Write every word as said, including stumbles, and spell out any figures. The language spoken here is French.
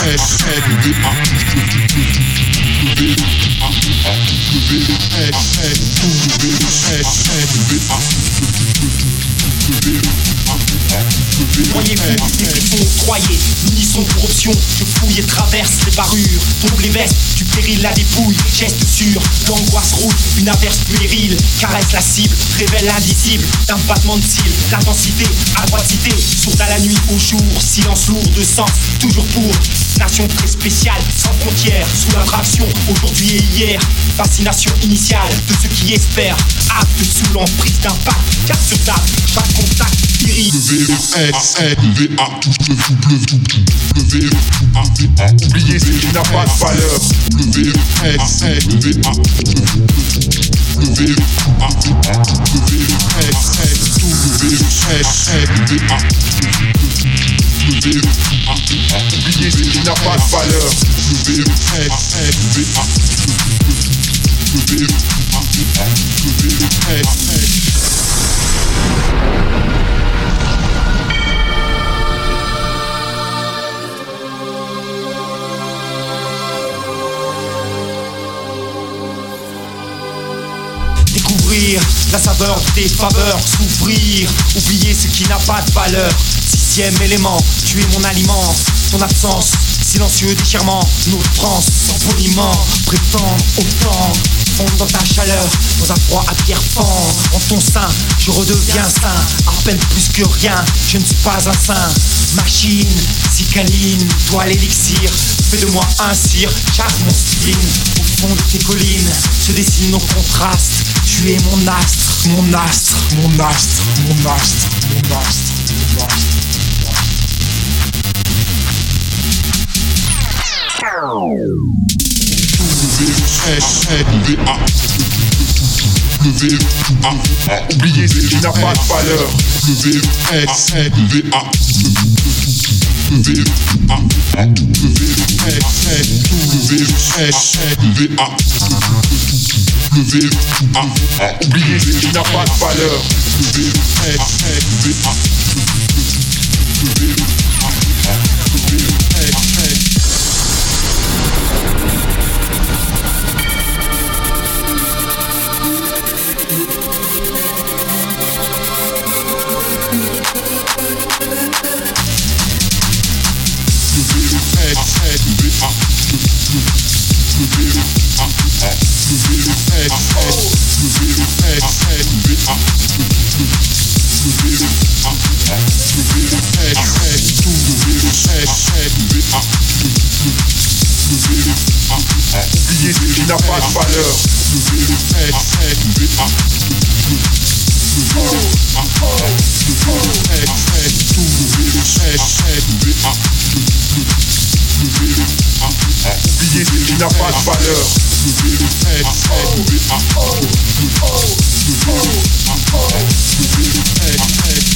Croyez-vous, les griffons, croyez, l'unisson pour option. Je fouille et traverse les parures, tombe les vestes, du péril la dépouille, geste sûr, l'angoisse roule, une averse puérile, caresse la cible, révèle l'indicible, d'un battement de cils, l'intensité, à droite cité, sourde à la nuit, au jour, silence lourd de sens, toujours pour, nation très spéciale, sans frontières, sous l'attraction, aujourd'hui et hier, fascination initiale de ceux qui espèrent, acte sous l'emprise d'un pacte, cap sur table, chaque contact, irrite. Oubliez ce qui n'a pas de valeur. Oubliez ce qui n'a pas de valeur. Découvrir la saveur de tes faveurs, s'ouvrir, oublier ce qui n'a pas de valeur. Sixième élément, tu es mon aliment, ton absence, silencieux déchirement, nos trans, sans poliment, prétendre autant, fondre dans ta chaleur, dans un froid à pierre fend, en ton sein, je redeviens sain, à peine plus que rien, je ne suis pas un saint, machine, cicaline, toi l'élixir, fais de moi un cire, charge mon spleen, au fond de tes collines, se dessine nos contrastes, tu es mon astre, mon astre, mon astre, mon astre, mon astre, mon astre. Oubliez ce qui n'a pas de valeur. Oubliez ce qui n'a pas de valeur. Oubliez ce qui n'a pas de valeur. Oubliez ce qui n'a pas de valeur. qui n'a pas de valeur.